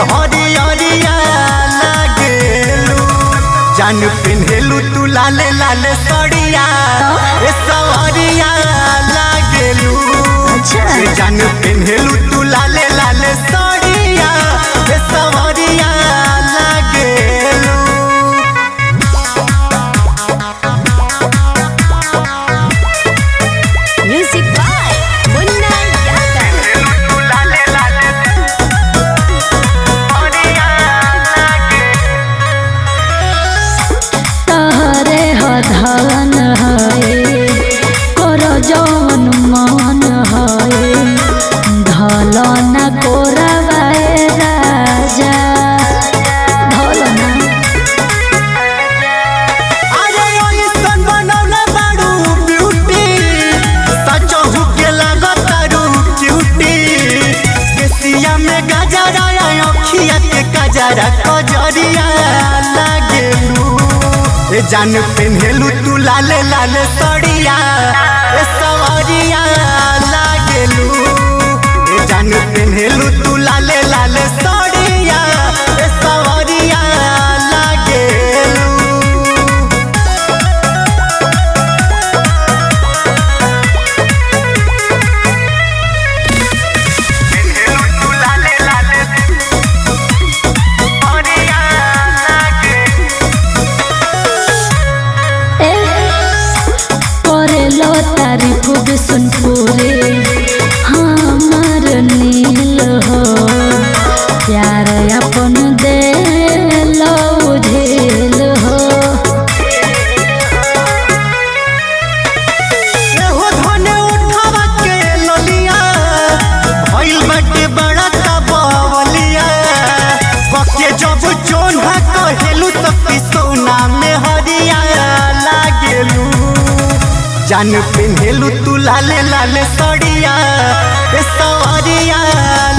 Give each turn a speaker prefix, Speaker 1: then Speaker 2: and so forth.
Speaker 1: हरियरिया लागेलू। जान पिन्हेलू तू लाले लाले सड़िया ए सवरिया लागेलू। जान पिन्हेलू तू लाले लाले सड़िया ए सवरिया लागेलू।
Speaker 2: Music by Munna Yadav.
Speaker 3: तहरे हधन है कर जौन मन है धलन कोरवाए राजा धलन।
Speaker 1: अरे ओइसन बनौले बाड़ू ब्यूटी सचहु के लागतारू क्यूटी। केसिया में गजरा अखिया के गजरा कजरिया लागेलू। ए जान पिन्हेलू तू लाले लाले सड़िया ए सवरिया लागेलू। ए जान पिन्हेलू तू लाले लाले सड़िया ए सवरिया लागेलू।
Speaker 3: करेलो तारीफ बिसुनपुरे हमर नील हो प्यार अपन दे लो झेल हो।
Speaker 1: एहो धने उठावा के ललिया भइल बाटे बड़ा तबवलिया। बके जब चोन्हा कहेलू सब सोना में हरिया लागेलू। जान पिन्हेलू तू लाले लाले सड़िया ए सवरिया